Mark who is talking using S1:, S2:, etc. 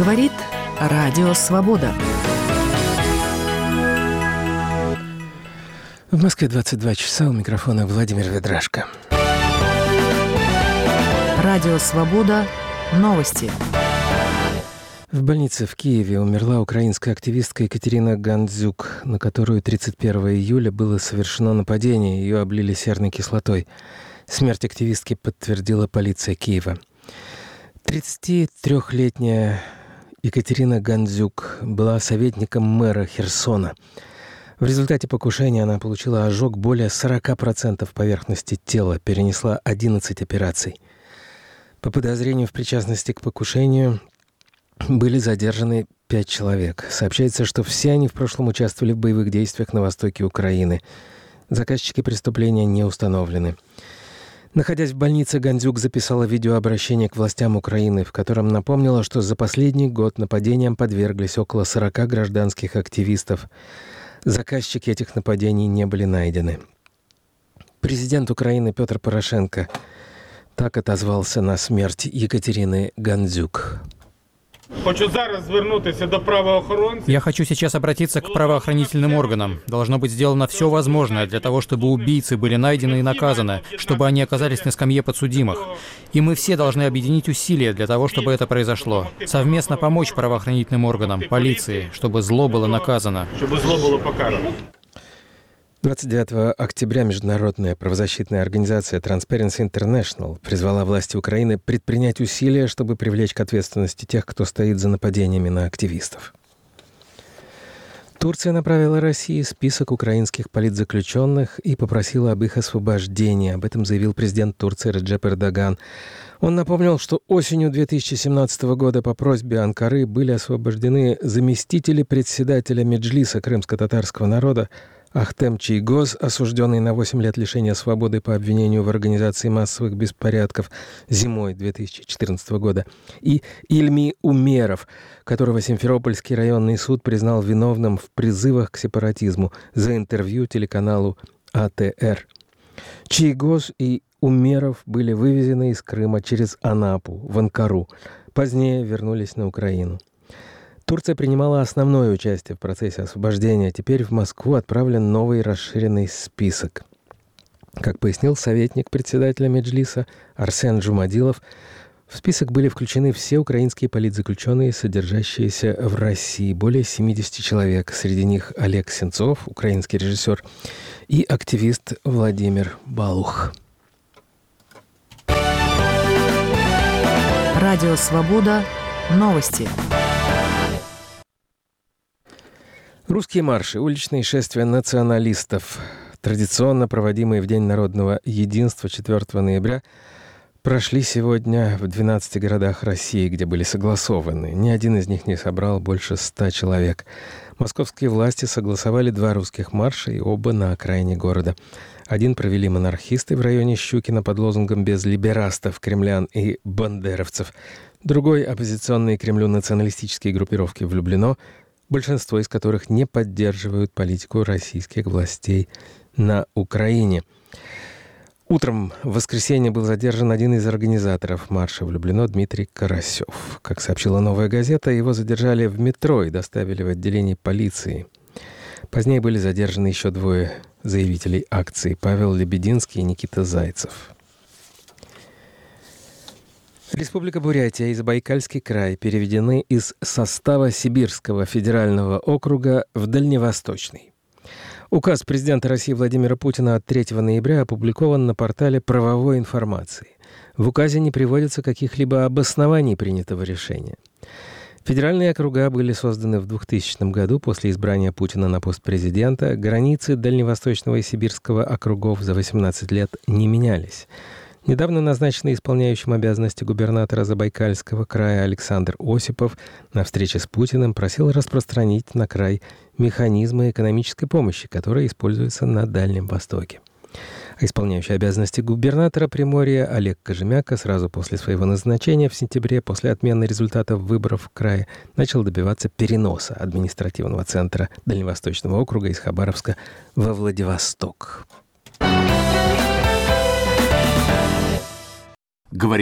S1: Говорит Радио Свобода.
S2: В Москве 22 часа, у микрофона Владимир Ведрашко.
S1: Радио Свобода. Новости.
S2: В больнице в Киеве умерла украинская активистка Екатерина Гандзюк, на которую 31 июля было совершено нападение, ее облили серной кислотой. Смерть активистки подтвердила полиция Киева. 33-летняя Екатерина Гандзюк была советником мэра Херсона. В результате покушения она получила ожог более 40% поверхности тела, перенесла 11 операций. По подозрению в причастности к покушению были задержаны 5 человек. Сообщается, что все они в прошлом участвовали в боевых действиях на востоке Украины. Заказчики преступления не установлены. Находясь в больнице, Гандзюк записала видеообращение к властям Украины, в котором напомнила, что за последний год нападениям подверглись около 40 гражданских активистов. Заказчики этих нападений не были найдены. Президент Украины Петр Порошенко так отозвался на смерть Екатерины Гандзюк.
S3: Я хочу сейчас обратиться к правоохранительным органам. Должно быть сделано все возможное для того, чтобы убийцы были найдены и наказаны, чтобы они оказались на скамье подсудимых. И мы все должны объединить усилия для того, чтобы это произошло. Совместно помочь правоохранительным органам, полиции, чтобы зло было наказано.
S2: 29 октября международная правозащитная организация Transparency International призвала власти Украины предпринять усилия, чтобы привлечь к ответственности тех, кто стоит за нападениями на активистов. Турция направила России список украинских политзаключенных и попросила об их освобождении. Об этом заявил президент Турции Реджеп Эрдоган. Он напомнил, что осенью 2017 года по просьбе Анкары были освобождены заместители председателя Меджлиса крымско-татарского народа Ахтем Чийгоз, осужденный на 8 лет лишения свободы по обвинению в организации массовых беспорядков зимой 2014 года, и Ильми Умеров, которого Симферопольский районный суд признал виновным в призывах к сепаратизму за интервью телеканалу АТР. Чийгоз и Умеров были вывезены из Крыма через Анапу в Анкару. Позднее вернулись на Украину. Турция принимала основное участие в процессе освобождения. Теперь в Москву отправлен новый расширенный список. Как пояснил советник председателя Меджлиса Арсен Джумадилов, в список были включены все украинские политзаключенные, содержащиеся в России. Более 70 человек. Среди них Олег Сенцов, украинский режиссер, и активист Владимир Балух.
S1: Радио Свобода. Новости.
S2: Русские марши, уличные шествия националистов, традиционно проводимые в День народного единства 4 ноября, прошли сегодня в 12 городах России, где были согласованы. Ни один из них не собрал больше 100 человек. Московские власти согласовали 2 русских марша, и оба на окраине города. Один провели монархисты в районе Щукина под лозунгом «Без либерастов, кремлян и бандеровцев». Другой — оппозиционные Кремлю националистические группировки в Люблино, большинство из которых не поддерживают политику российских властей на Украине. Утром в воскресенье был задержан один из организаторов марша в Люблино, Дмитрий Карасев. Как сообщила «Новая газета», его задержали в метро и доставили в отделение полиции. Позднее были задержаны еще 2 заявителей акции — Павел Лебединский и Никита Зайцев. Республика Бурятия и Забайкальский край переведены из состава Сибирского федерального округа в Дальневосточный. Указ президента России Владимира Путина от 3 ноября опубликован на портале правовой информации. В указе не приводится каких-либо обоснований принятого решения. Федеральные округа были созданы в 2000 году после избрания Путина на пост президента. Границы Дальневосточного и Сибирского округов за 18 лет не менялись. Недавно назначенный исполняющим обязанности губернатора Забайкальского края Александр Осипов на встрече с Путиным просил распространить на край механизмы экономической помощи, которые используются на Дальнем Востоке. А исполняющий обязанности губернатора Приморья Олег Кожемяка сразу после своего назначения в сентябре, после отмены результатов выборов в крае, начал добиваться переноса административного центра Дальневосточного округа из Хабаровска во Владивосток.